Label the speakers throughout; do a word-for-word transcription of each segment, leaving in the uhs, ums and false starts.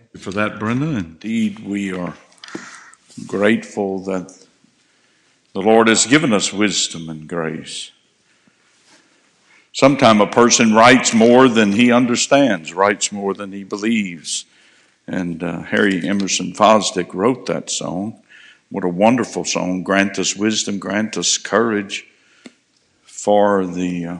Speaker 1: For that, Brenda. Indeed, we are grateful that the Lord has given us wisdom and grace. Sometimes a person writes more than he understands, writes more than he believes. And uh, Harry Emerson Fosdick wrote that song. What a wonderful song. Grant us wisdom, grant us courage for the, uh,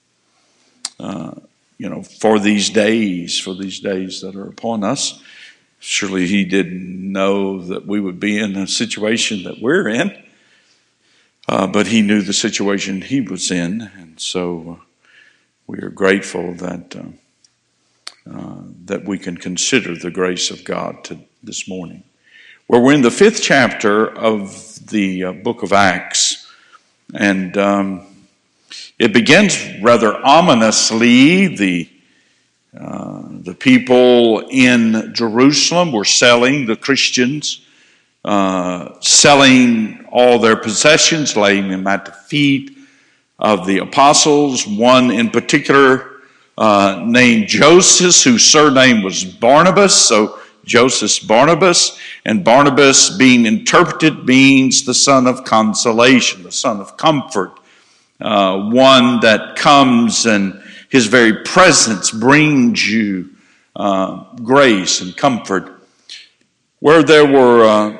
Speaker 1: uh, you know, for these days, for these days that are upon us. Surely he didn't know that we would be in a situation that we're in, uh, but he knew the situation he was in, and so uh, we are grateful that uh, uh, that we can consider the grace of God to this morning. Well, we're in the fifth chapter of the uh, book of Acts, and um, it begins rather ominously. The Uh, the people in Jerusalem were selling, the Christians, uh, selling all their possessions, laying them at the feet of the apostles. One in particular uh, named Joseph, whose surname was Barnabas, so Joseph Barnabas, and Barnabas being interpreted means the son of consolation, the son of comfort, uh, one that comes and his very presence brings you uh, grace and comfort. Where there were uh,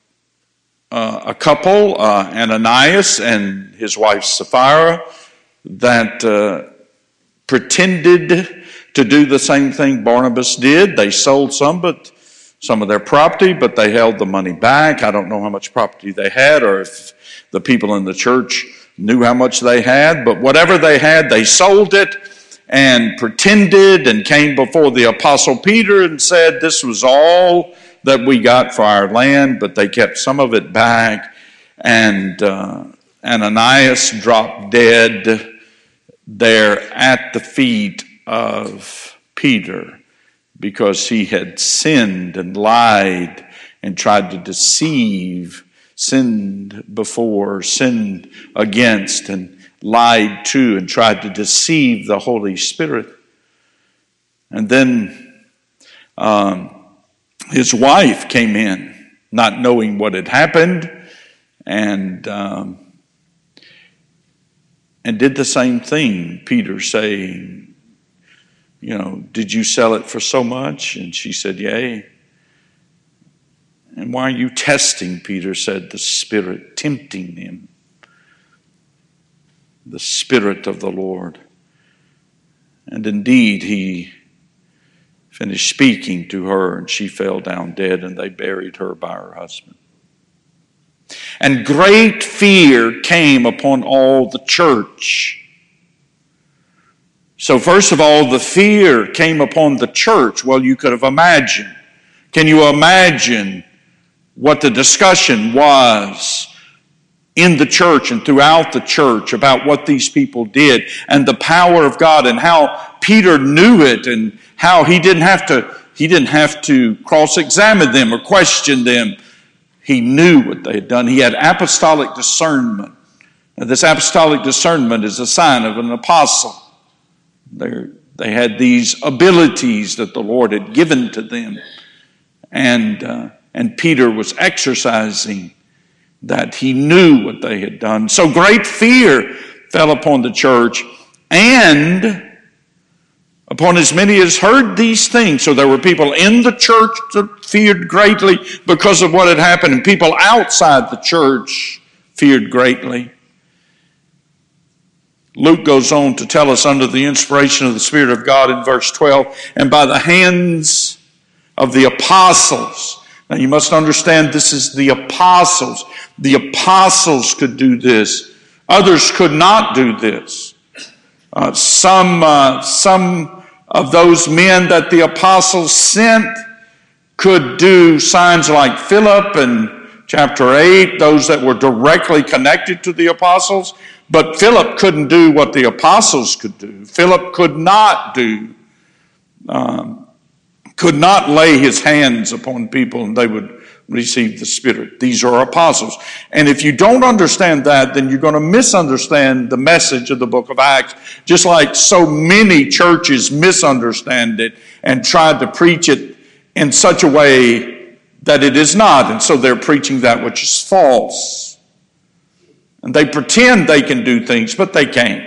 Speaker 1: uh, a couple, uh, Ananias and his wife Sapphira, that uh, pretended to do the same thing Barnabas did. They sold some, but some of their property, but they held the money back. I don't know how much property they had, or if the people in the church knew how much they had, but whatever they had, they sold it and pretended and came before the Apostle Peter and said this was all that we got for our land, but they kept some of it back. And uh, Ananias dropped dead there at the feet of Peter because he had sinned and lied and tried to deceive, sinned before, sinned against, and lied to and tried to deceive the Holy Spirit. And then um, his wife came in, not knowing what had happened, and um, and did the same thing. Peter saying, you know, did you sell it for so much? And she said, yea. And why are you testing? Peter said, the Spirit tempting him. The Spirit of the Lord. And indeed, he finished speaking to her, and she fell down dead, and they buried her by her husband. And great fear came upon all the church. So first of all, the fear came upon the church. Well, you could have imagined. Can you imagine what the discussion was in the church and throughout the church about what these people did and the power of God, and how Peter knew it, and how he didn't have to he didn't have to cross-examine them or question them. He knew what they had done. He had apostolic discernment. And this apostolic discernment is a sign of an apostle. They they had these abilities that the Lord had given to them, and uh, and Peter was exercising that. He knew what they had done. So great fear fell upon the church and upon as many as heard these things. So there were people in the church that feared greatly because of what had happened, and people outside the church feared greatly. Luke goes on to tell us, under the inspiration of the Spirit of God, in verse twelve, and by the hands of the apostles. Now you must understand, this is the apostles. The apostles could do this. Others could not do this. Uh, some, uh, some of those men that the apostles sent could do signs like Philip in chapter eight, those that were directly connected to the apostles. But Philip couldn't do what the apostles could do. Philip could not do, um, could not lay his hands upon people and they would receive the Spirit. These are apostles. And if you don't understand that, then you're going to misunderstand the message of the book of Acts, just like so many churches misunderstand it and tried to preach it in such a way that it is not. And so they're preaching that which is false. And they pretend they can do things, but they can't.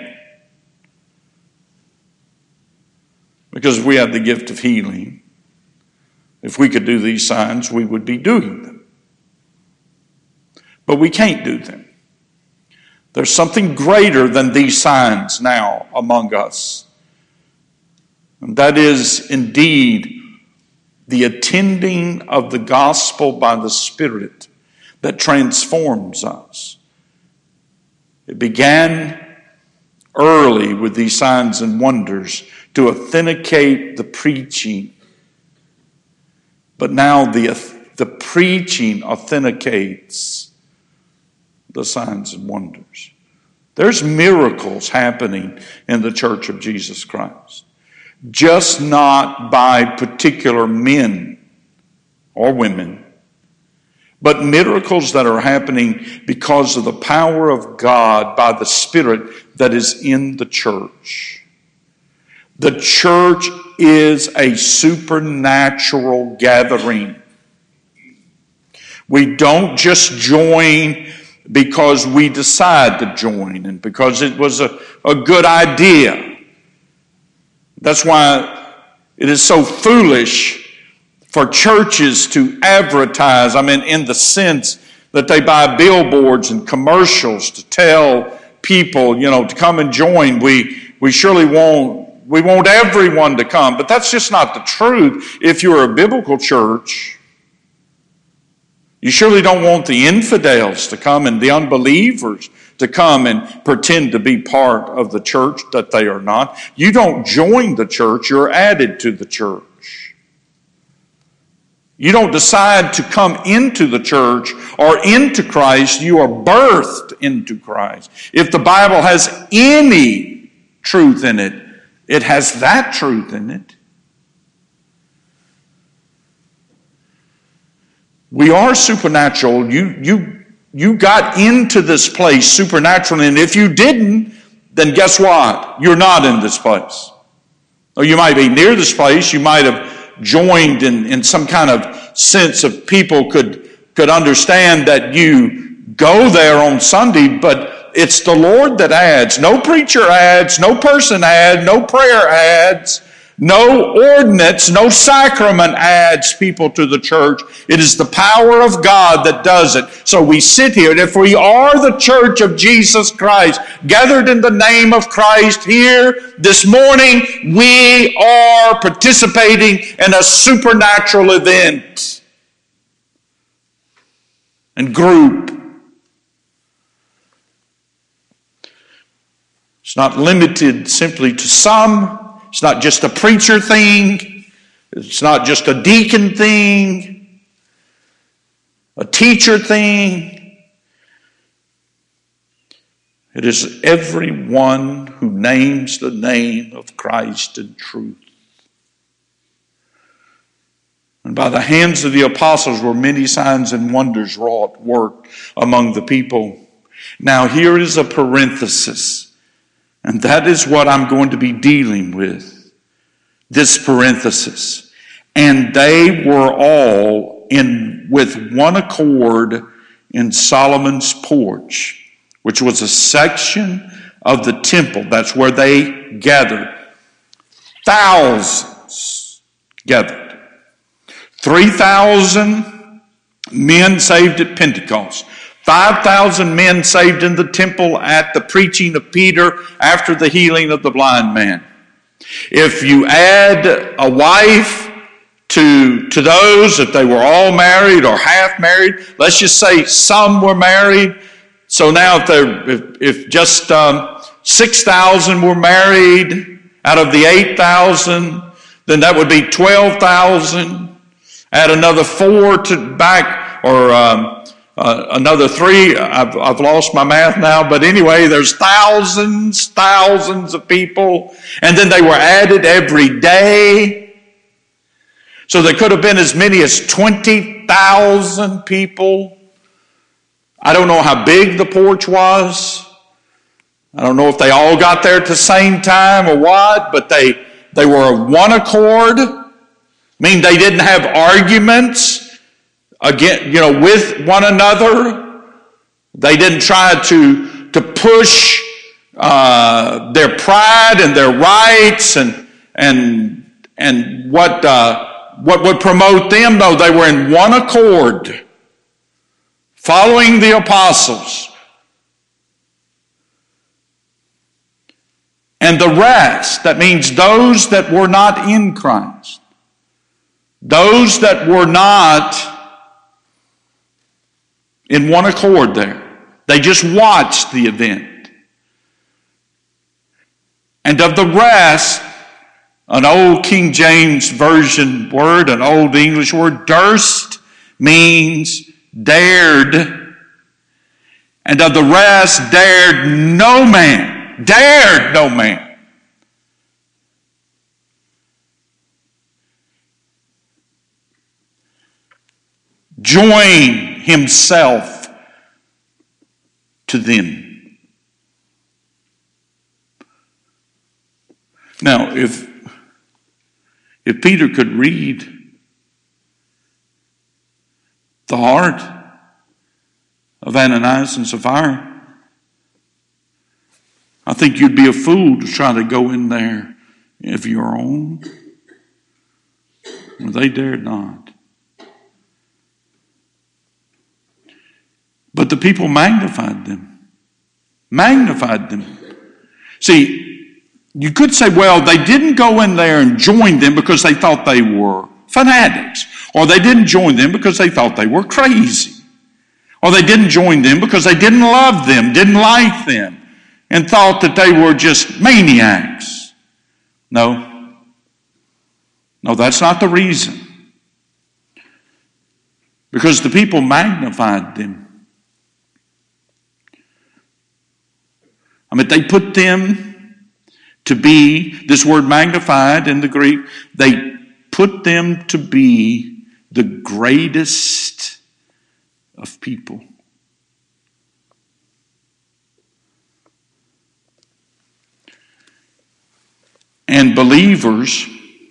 Speaker 1: Because we have the gift of healing. If we could do these signs, we would be doing them. But we can't do them. There's something greater than these signs now among us. And that is indeed the attending of the gospel by the Spirit that transforms us. It began early with these signs and wonders to authenticate the preaching. But now the, the preaching authenticates the signs and wonders. There's miracles happening in the Church of Jesus Christ. Just not by particular men or women, but miracles that are happening because of the power of God by the Spirit that is in the church. The church is a supernatural gathering. We don't just join because we decide to join and because it was a, a good idea. That's why it is so foolish for churches to advertise, I mean, in the sense that they buy billboards and commercials to tell people, you know, to come and join. We, we surely won't We want everyone to come, but that's just not the truth. If you're a biblical church, you surely don't want the infidels to come and the unbelievers to come and pretend to be part of the church that they are not. You don't join the church, you're added to the church. You don't decide to come into the church or into Christ, you are birthed into Christ. If the Bible has any truth in it, it has that truth in it. We are supernatural. You, you, you got into this place supernaturally, and if you didn't, then guess what? You're not in this place. Or you might be near this place. You might have joined in, in some kind of sense of people could, could understand that you go there on Sunday, but it's the Lord that adds. No preacher adds, no person adds, no prayer adds, no ordinance, no sacrament adds people to the church. It is the power of God that does it. So we sit here, and if we are the church of Jesus Christ, gathered in the name of Christ here this morning, we are participating in a supernatural event and group. It's not limited simply to some. It's not just a preacher thing. It's not just a deacon thing, a teacher thing. It is everyone who names the name of Christ in truth. And by the hands of the apostles were many signs and wonders wrought, worked among the people. Now here is a parenthesis. And that is what I'm going to be dealing with. This parenthesis. And they were all in with one accord in Solomon's porch, which was a section of the temple. That's where they gathered. Thousands gathered. Three thousand men saved at Pentecost. five thousand men saved in the temple at the preaching of Peter after the healing of the blind man. If you add a wife to, to those, if they were all married or half married, let's just say some were married. So now if, if, if just um, six thousand were married out of the eight thousand, then that would be twelve thousand. Add another four to back, or um, Uh, another three, I've, I've lost my math now, but anyway, there's thousands, thousands of people, and then they were added every day. So there could have been as many as twenty thousand people. I don't know how big the porch was. I don't know if they all got there at the same time or what, but they, they were of one accord. I mean, they didn't have arguments again, you know, with one another. They didn't try to, to push uh, their pride and their rights and and and what uh, what would promote them. No, they were in one accord, following the apostles. And the rest, that means those that were not in Christ, those that were not in one accord there. They just watched the event. And of the rest, an old King James Version word, an old English word, durst means dared. And of the rest, dared no man. Dared no man. Join himself to them. Now, if if Peter could read the heart of Ananias and Sapphira, I think you'd be a fool to try to go in there of your own. Well, they dared not. But the people magnified them. Magnified them. See, you could say, well, they didn't go in there and join them because they thought they were fanatics. Or they didn't join them because they thought they were crazy. Or they didn't join them because they didn't love them, didn't like them, and thought that they were just maniacs. No. No, that's not the reason. Because the people magnified them. I mean, they put them to be, this word magnified in the Greek, they put them to be the greatest of people. And believers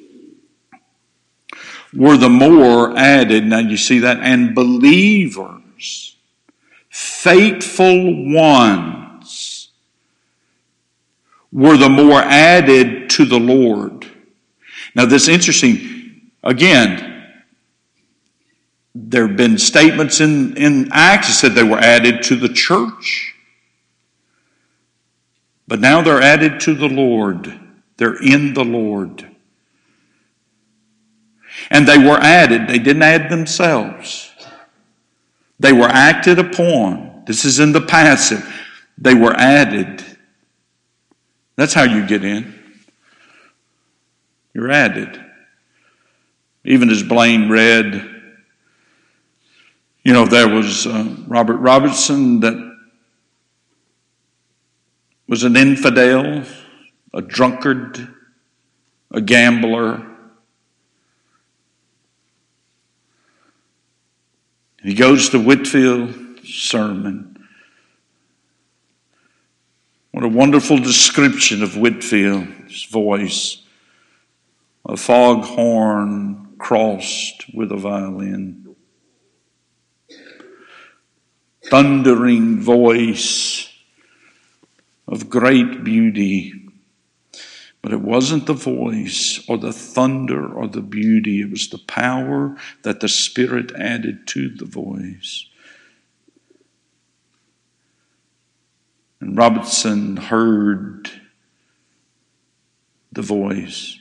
Speaker 1: were the more added, now you see that, and believers, faithful ones, were the more added to the Lord. Now this is interesting. Again, there have been statements in, in Acts that said they were added to the church. But now they're added to the Lord. They're in the Lord. And they were added. They didn't add themselves. They were acted upon. This is in the passive. They were added. That's how you get in. You're added. Even as Blaine read, you know, there was uh, Robert Robertson that was an infidel, a drunkard, a gambler. He goes to Whitfield's sermon. What a wonderful description of Whitfield's voice. A foghorn crossed with a violin. Thundering voice of great beauty. But it wasn't the voice or the thunder or the beauty. It was the power that the Spirit added to the voice. And Robertson heard the voice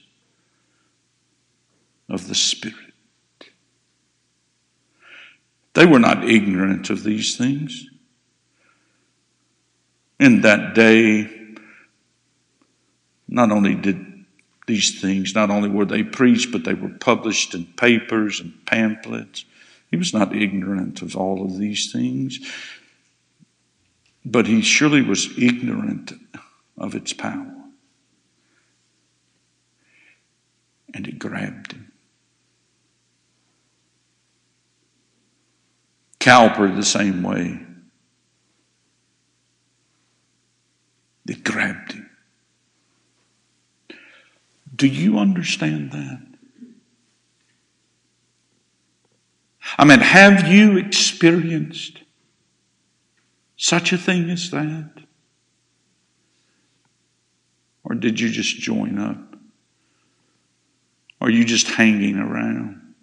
Speaker 1: of the Spirit. They were not ignorant of these things. In that day, not only did these things, not only were they preached, but they were published in papers and pamphlets. He was not ignorant of all of these things. But he surely was ignorant of its power. And it grabbed him. Cowper the same way. It grabbed him. Do you understand that? I mean, have you experienced such a thing as that? Or did you just join up? Are you just hanging around?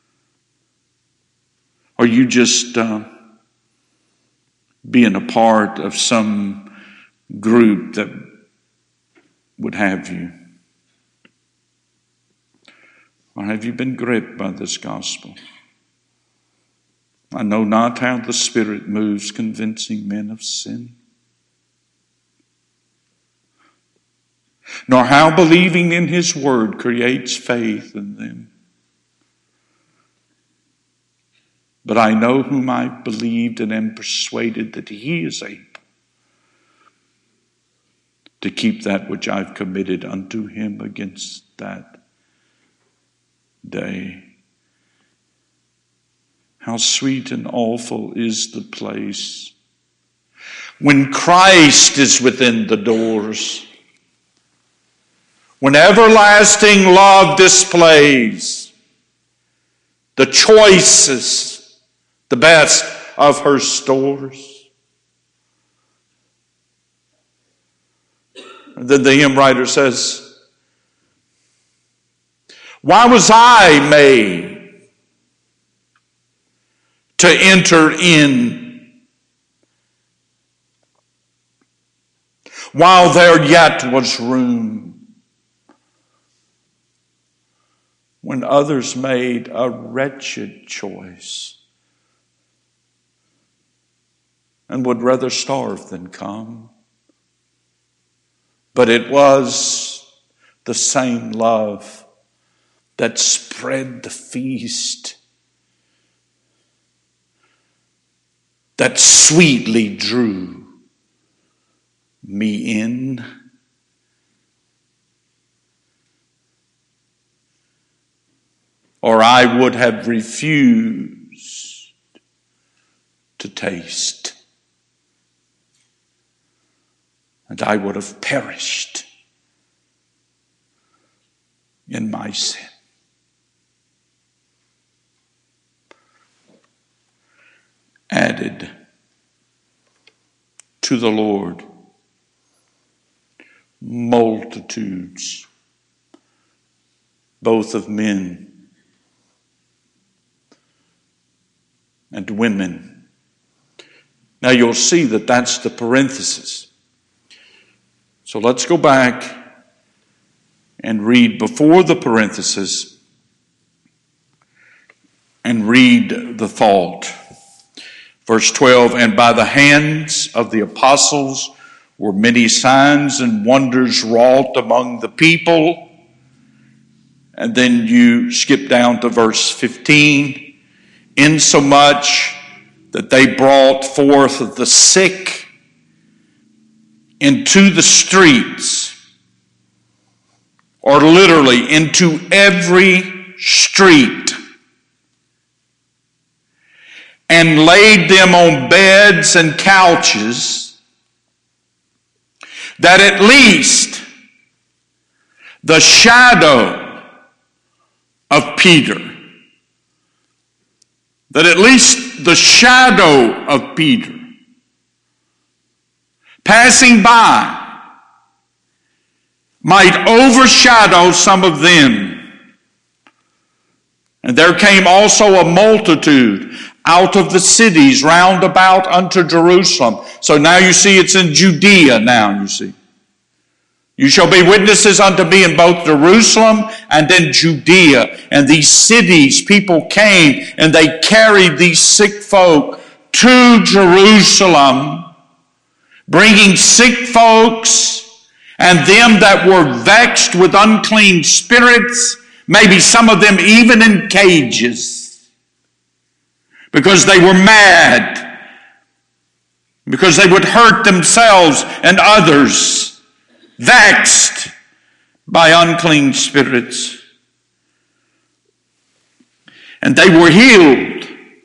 Speaker 1: Are you just uh, being a part of some group that would have you? Or have you been gripped by this gospel? I know not how the Spirit moves, convincing men of sin, nor how believing in His word creates faith in them. But I know whom I believed and am persuaded that He is able to keep that which I've committed unto Him against that day. How sweet and awful is the place when Christ is within the doors, when everlasting love displays the choicest, the best of her stores. And then the hymn writer says, why was I made to enter in while there yet was room, when others made a wretched choice and would rather starve than come? But it was the same love that spread the feast, that sweetly drew me in. Or I would have refused to taste, and I would have perished in my sin. Added to the Lord multitudes, both of men and women. Now you'll see that that's the parenthesis. So let's go back and read before the parenthesis and read the thought. Verse twelve, and by the hands of the apostles were many signs and wonders wrought among the people. And then you skip down to verse fifteen, insomuch that they brought forth the sick into the streets, or literally into every street, and laid them on beds and couches, that at least the shadow of Peter, that at least the shadow of Peter, passing by, might overshadow some of them. And there came also a multitude out of the cities round about unto Jerusalem. So now you see it's in Judea now, you see. You shall be witnesses unto me in both Jerusalem and in Judea. And these cities, people came and they carried these sick folk to Jerusalem, bringing sick folks and them that were vexed with unclean spirits, maybe some of them even in cages, because they were mad, because they would hurt themselves and others, vexed by unclean spirits. And they were healed.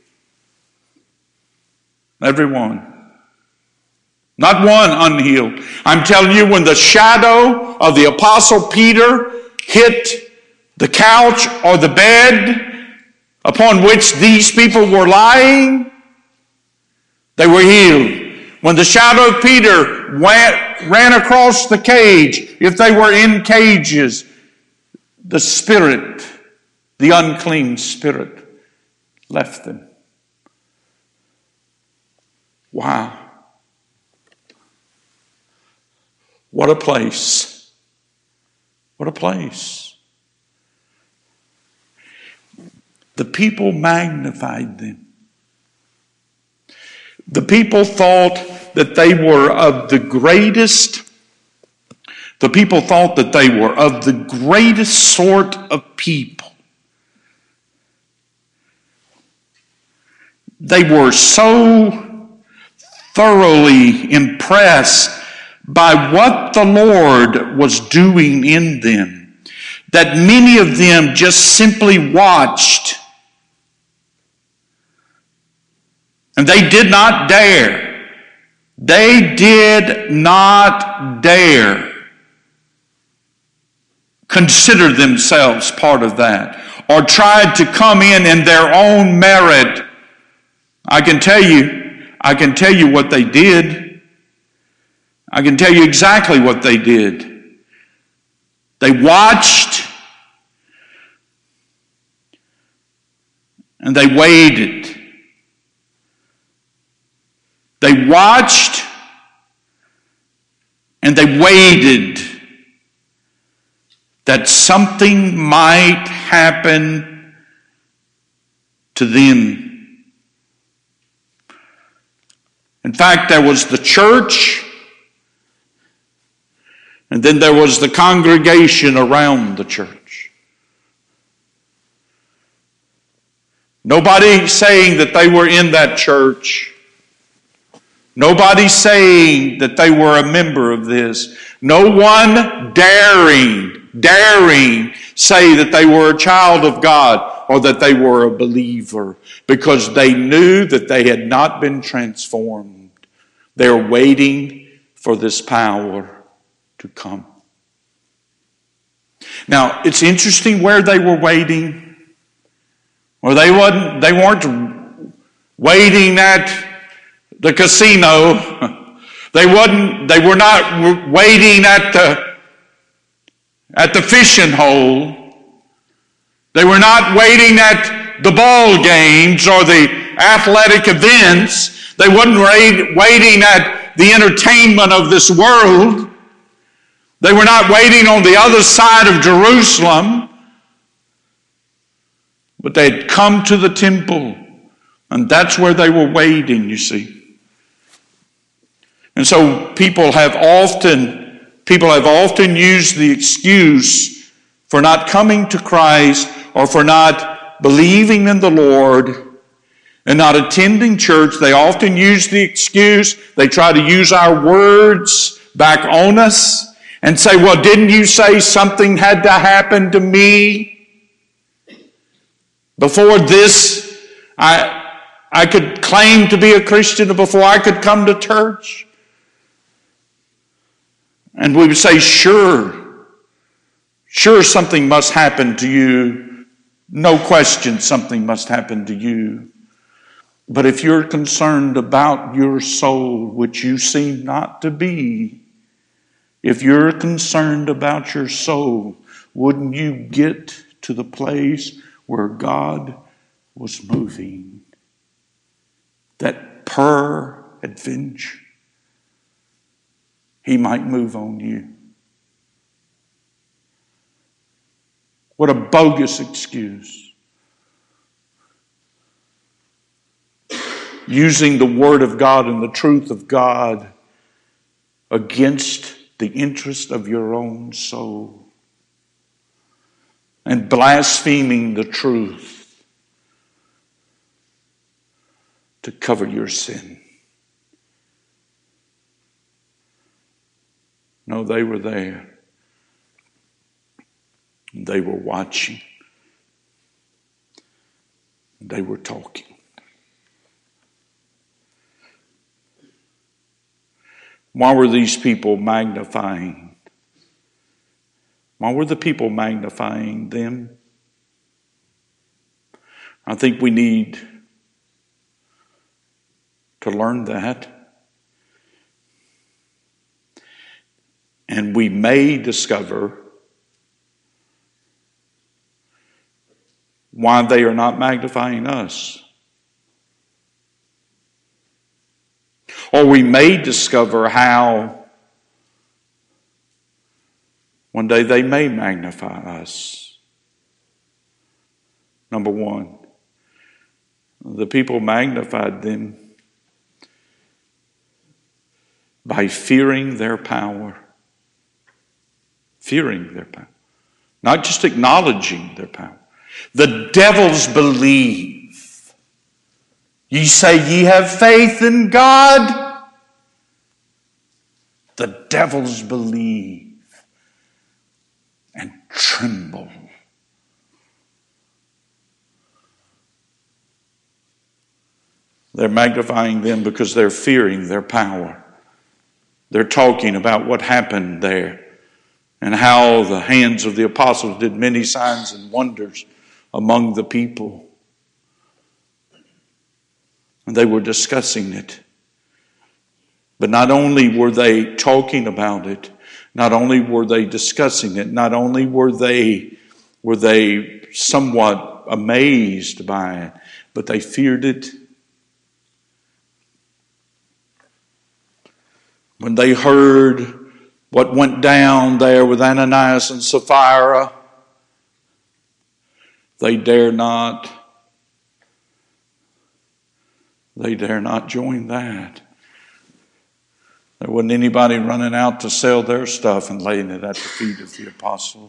Speaker 1: Everyone. Not one unhealed. I'm telling you, when the shadow of the Apostle Peter hit the couch or the bed, upon which these people were lying, they were healed. When the shadow of Peter went, ran across the cage, if they were in cages, the spirit, the unclean spirit, left them. Wow. What a place. What a place. The people magnified them. The people thought that they were of the greatest, the people thought that they were of the greatest sort of people. They were so thoroughly impressed by what the Lord was doing in them that many of them just simply watched. And they did not dare. They did not dare consider themselves part of that or tried to come in in their own merit. I can tell you, I can tell you what they did. I can tell you exactly what they did. They watched and they waited. They watched and they waited that something might happen to them. In fact, there was the church, and then there was the congregation around the church. Nobody saying that they were in that church. Nobody saying that they were a member of this. No one daring, daring say that they were a child of God or that they were a believer, because they knew that they had not been transformed. They're waiting for this power to come. Now, it's interesting where they were waiting. Well, they wasn't, they weren't waiting at the casino. They wasn't, they were not waiting at the at the fishing hole. They were not waiting at the ball games or the athletic events. They wasn't waiting at the entertainment of this world. They were not waiting on the other side of Jerusalem. But they had come to the temple, and that's where they were waiting, you see. And so people have often, people have often used the excuse for not coming to Christ or for not believing in the Lord and not attending church. They often use the excuse, they try to use our words back on us and say, well, didn't you say something had to happen to me? Before this, I, I could claim to be a Christian, before I could come to church. And we would say, sure, sure something must happen to you. No question something must happen to you. But if you're concerned about your soul, which you seem not to be, if you're concerned about your soul, wouldn't you get to the place where God was moving? That peradventure He might move on you. What a bogus excuse. Using the Word of God and the truth of God against the interest of your own soul. And blaspheming the truth to cover your sin. No, they were there. They were watching. They were talking. Why were these people magnifying? Why were the people magnifying them? I think we need to learn that. And we may discover why they are not magnifying us. Or we may discover how one day they may magnify us. Number one, the people magnified them by fearing their power. Fearing their power. Not just acknowledging their power. The devils believe. Ye say ye have faith in God. The devils believe and tremble. They're magnifying them because they're fearing their power. They're talking about what happened there and how the hands of the apostles did many signs and wonders among the people. And they were discussing it. But not only were they talking about it, not only were they discussing it, not only were they were they somewhat amazed by it, but they feared it. When they heard what went down there with Ananias and Sapphira, they dare not, they dare not join that. There wasn't anybody running out to sell their stuff and laying it at the feet of the apostle.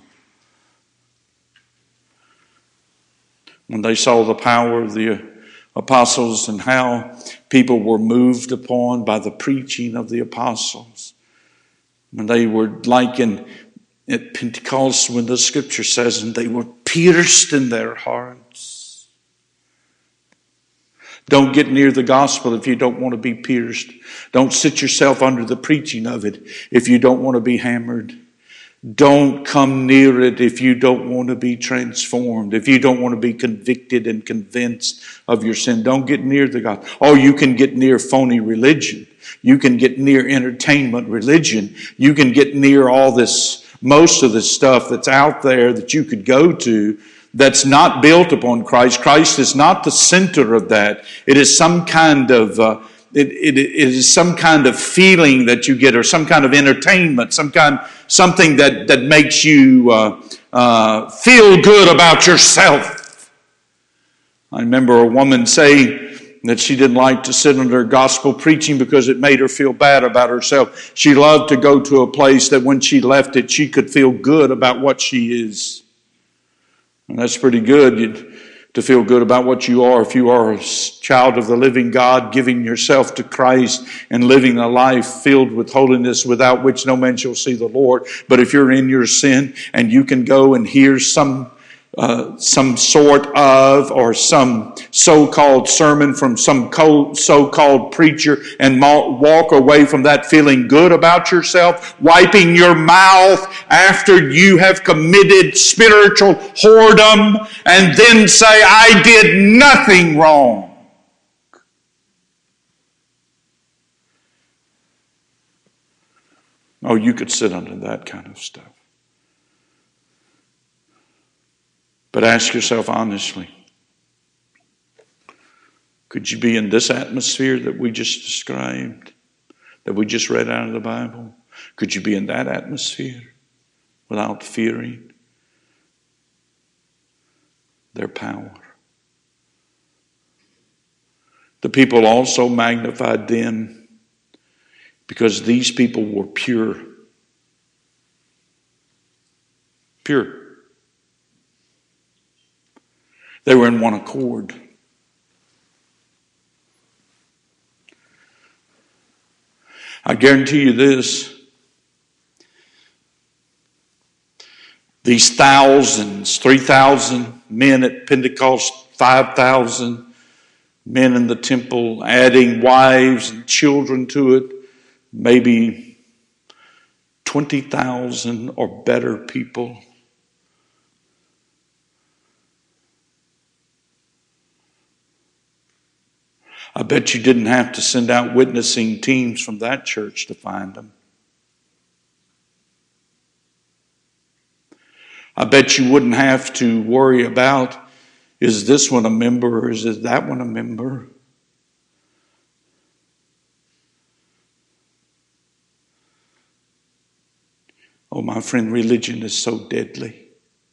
Speaker 1: When they saw the power of the apostles and how people were moved upon by the preaching of the apostles, when they were like in at Pentecost, when the scripture says, and they were pierced in their hearts. Don't get near the gospel if you don't want to be pierced. Don't sit yourself under the preaching of it if you don't want to be hammered. Don't come near it if you don't want to be transformed, if you don't want to be convicted and convinced of your sin. Don't get near the gospel. Oh, you can get near phony religion. You can get near entertainment religion. You can get near all this, most of this stuff that's out there that you could go to that's not built upon Christ. Christ is not the center of that. It is some kind of uh, it, it, it is some kind of feeling that you get, or some kind of entertainment, some kind something that that makes you uh, uh, feel good about yourself. I remember a woman saying that she didn't like to sit under gospel preaching because it made her feel bad about herself. She loved to go to a place that when she left it, she could feel good about what she is. And that's pretty good You'd, to feel good about what you are. If you are a child of the living God, giving yourself to Christ and living a life filled with holiness without which no man shall see the Lord. But if you're in your sin and you can go and hear some Uh, some sort of or some so-called sermon from some co- so-called preacher and ma- walk away from that feeling good about yourself, wiping your mouth after you have committed spiritual whoredom, and then say, I did nothing wrong. Oh, you could sit under that kind of stuff. But ask yourself honestly, could you be in this atmosphere that we just described, that we just read out of the Bible? Could you be in that atmosphere without fearing their power? The people also magnified them because these people were pure. Pure. They were in one accord. I guarantee you this. These thousands, three thousand men at Pentecost, five thousand men in the temple, adding wives and children to it, maybe twenty thousand or better people. I bet you didn't have to send out witnessing teams from that church to find them. I bet you wouldn't have to worry about, is this one a member or is that one a member? Oh, my friend, religion is so deadly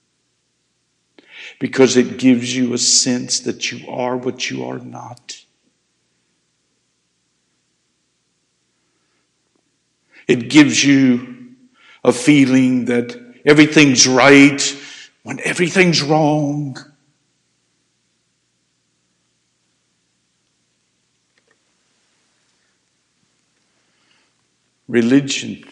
Speaker 1: because it gives you a sense that you are what you are not. It gives you a feeling that everything's right when everything's wrong. Religion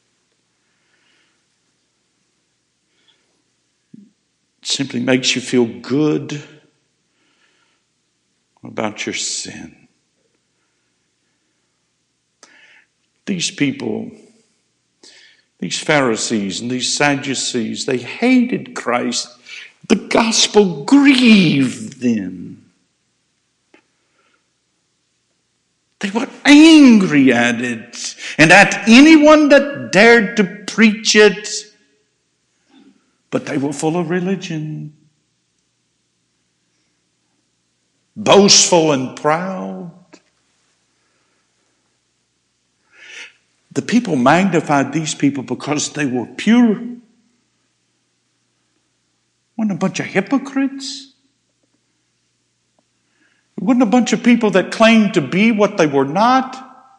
Speaker 1: simply makes you feel good about your sin. These people, these Pharisees and these Sadducees, they hated Christ. The gospel grieved them. They were angry at it and at anyone that dared to preach it. But they were full of religion, boastful and proud. The people magnified these people because they were pure. Wasn't a bunch of hypocrites. It wasn't a bunch of people that claimed to be what they were not.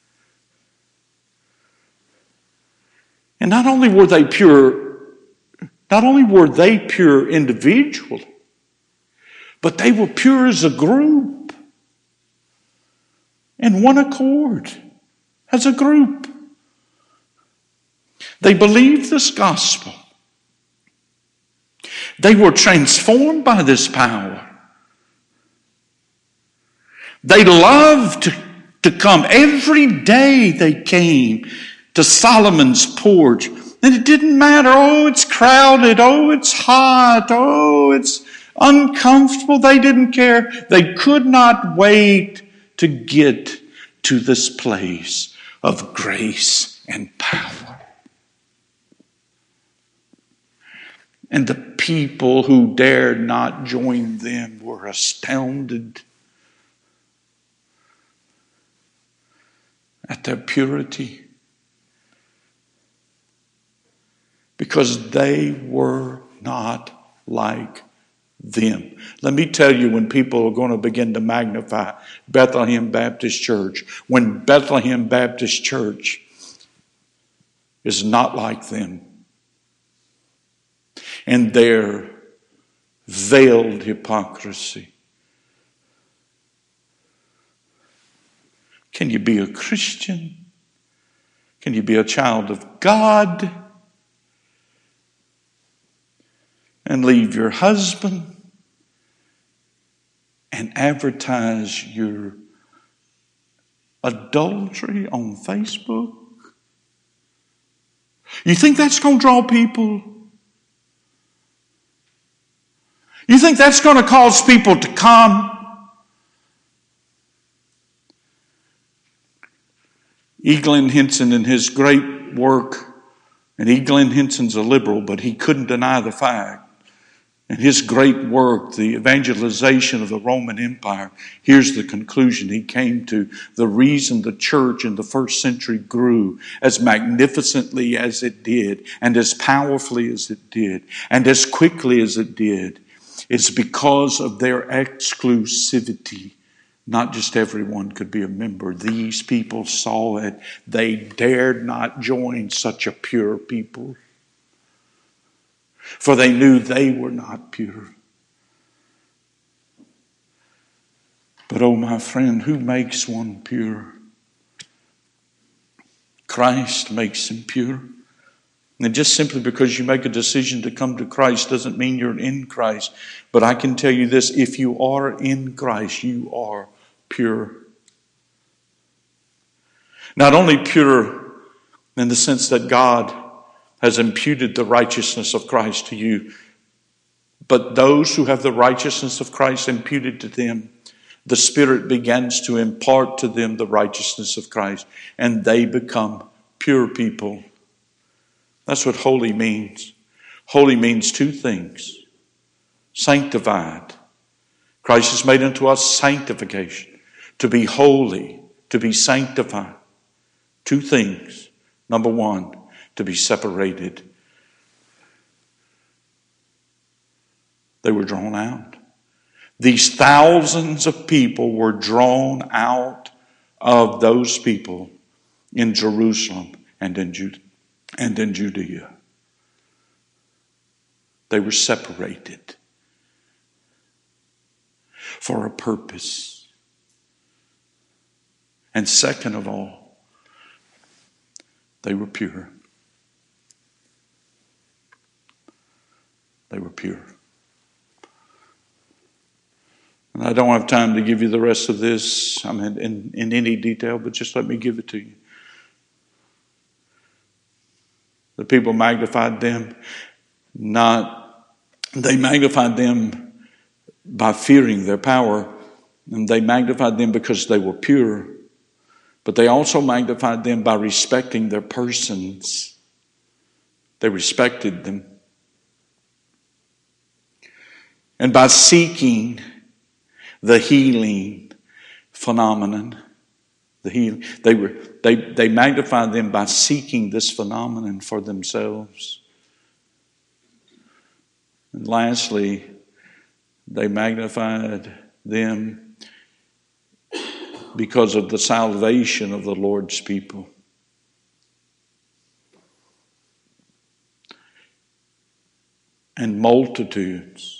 Speaker 1: And not only were they pure, not only were they pure individually, but they were pure as a group, in one accord, as a group. They believed this gospel. They were transformed by this power. They loved to, to come. Every day they came to Solomon's porch. And it didn't matter, oh, it's crowded, oh, it's hot, oh, it's uncomfortable. They didn't care. They could not wait to get to this place of grace and power. And the people who dared not join them were astounded at their purity, because they were not like them. Let me tell you, when people are going to begin to magnify Bethlehem Baptist Church, when Bethlehem Baptist Church is not like them, and their veiled hypocrisy. Can you be a Christian? Can you be a child of God and leave your husband and advertise your adultery on Facebook? You think that's going to draw people? You think that's going to cause people to come? E. Glenn Henson, in his great work, and E. Glenn Henson's a liberal, but he couldn't deny the fact. In his great work, The Evangelization of the Roman Empire, here's the conclusion he came to. The reason the church in the first century grew as magnificently as it did, and as powerfully as it did, and as quickly as it did, is because of their exclusivity. Not just everyone could be a member. These people saw it. They dared not join such a pure people, for they knew they were not pure. But oh, my friend, who makes one pure? Christ makes him pure. And just simply because you make a decision to come to Christ doesn't mean you're in Christ. But I can tell you this, if you are in Christ, you are pure. Not only pure in the sense that God has imputed the righteousness of Christ to you, but those who have the righteousness of Christ imputed to them, the Spirit begins to impart to them the righteousness of Christ, and they become pure people. That's what holy means. Holy means two things. Sanctified. Christ has made unto us sanctification. To be holy, to be sanctified. Two things. Number one, to be separated. They were drawn out. These thousands of people were drawn out of those people in Jerusalem and in Judah and in Judea. They were separated for a purpose. And second of all, they were pure. They were pure. And I don't have time to give you the rest of this, I mean, in, in any detail, but just let me give it to you. The people magnified them, not, they magnified them by fearing their power, and they magnified them because they were pure, but they also magnified them by respecting their persons. They respected them. And by seeking the healing phenomenon, the healing, they were they they magnified them by seeking this phenomenon for themselves. And lastly, they magnified them because of the salvation of the Lord's people. And multitudes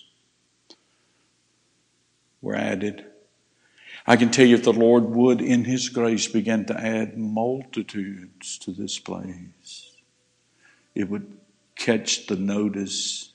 Speaker 1: were added. I can tell you, if the Lord would, in His grace, begin to add multitudes to this place, it would catch the notice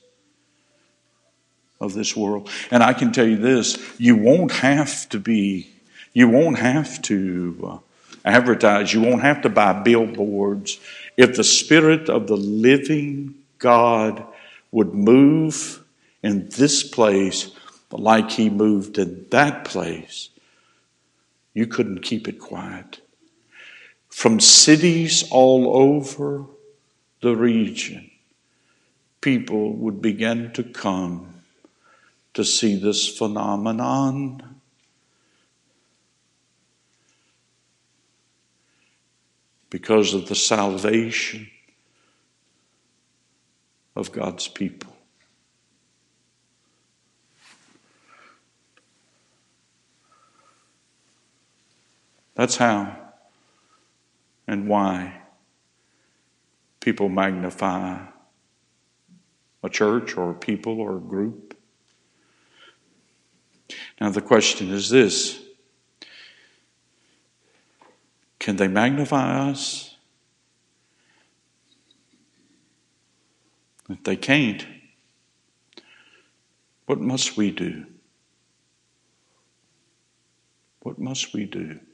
Speaker 1: of this world. And I can tell you this, you won't have to be, you won't have to uh, advertise, you won't have to buy billboards. If the Spirit of the living God would move in this place like He moved in that place, you couldn't keep it quiet. From cities all over the region, people would begin to come to see this phenomenon. Because of the salvation of God's people. That's how and why people magnify a church or a people or a group. Now the question is this: can they magnify us? If they can't, what must we do? What must we do?